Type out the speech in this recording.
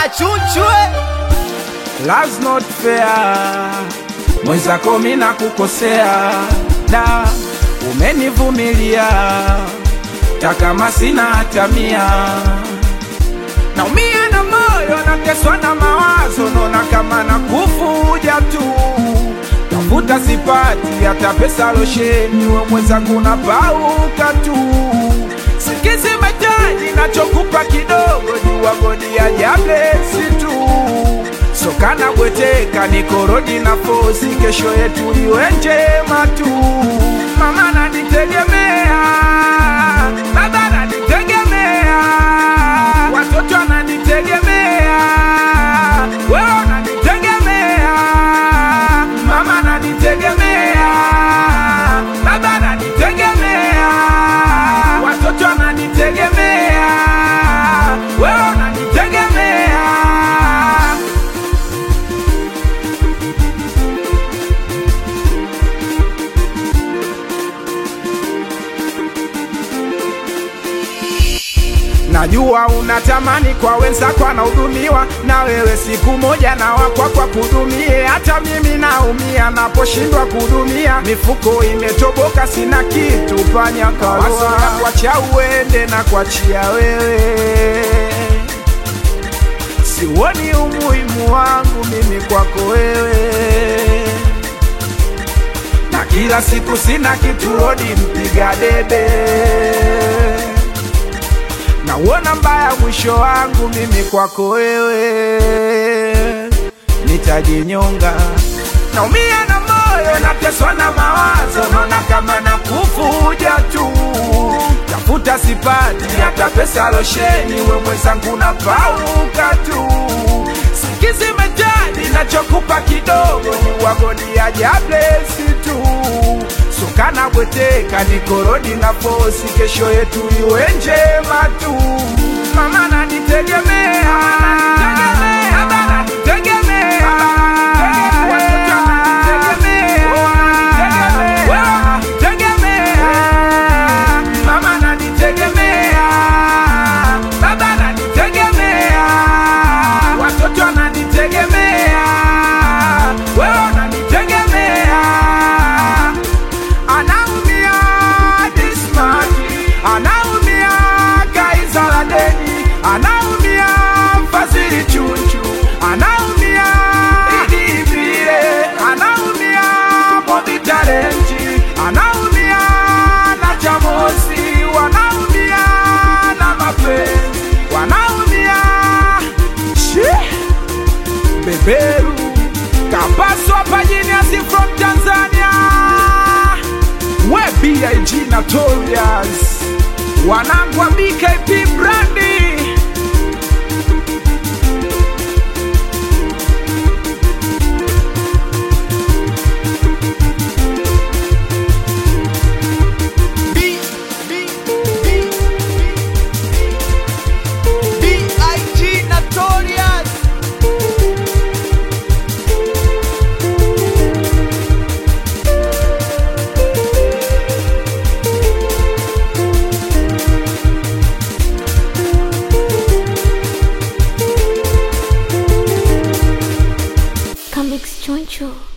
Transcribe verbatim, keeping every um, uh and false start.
chunchwe. Love's not fair, mwenzako mimi nakukosea, da umenivumilia takama sina hata mia. Naumia na moyo, nateswa na mawazo, naona kama nakufuja tu. Tafuta sipati hata pesa losheni, we mwenzangu napauka tu. Sikizi metaji nachokupa kidogo, jua godi ya jablesi tu. Sokana bweteka nikorodi na fosi, kesho yetu iwe njema tu. Mama nanitegemea, baba nanitegemea, watoto nanitegemea, wewe nanitegemea. Mama nanitegemea, baba nanitegemea, watoto nanitegemea, wewe nanitegemea. Najua unatamani kwa wenzako anahudumiwa, na wewe siku moja na wakwa kwa kudumie. Hata mimi naumia naposhindwa kudumia, mifuko imetoboka sina kitu panya kawaso. Na kuachia uende na kuachia wewe, siwoni umuhimu wangu mimi kwako wewe. Na kila siku sina kitu rodi mpiga debe, na uona mbaya mwisho wangu mimi kwako wewe. Nitajinyonga, naumia na moyo, nateswa na mawazo, naona kama nakufuja tu. Tafuta sipati hata pesa losheni, we mwenzangu napauka tu. Sikizi metaji nachokupa kidogo, jua godi ya jablesi tu. Sokana bweteka nikorodi na fosi, kesho yetu iwe njema tu. Mama nanitegemea, baba nanitegemea, watoto nanitegemea, wewe nanitegemea. Mama nanitegemea, baba nanitegemea, watoto nanitegemea, wewe nanitegemea. Anaumia Dismati, anaumia Kaiza Ladeni, anaumia Fazili Chunchu, anaumia Idi Vile, anaumia Bobby Talenti, anaumia na Jamosi, wanaumia na mapenzi, wanaumia shi beberu kapaswa pajini asi from Tanzania. We B I G Notorious, wanangu wa B K P Brandi. B, B, B, B I G Notorious. Comics Choncho.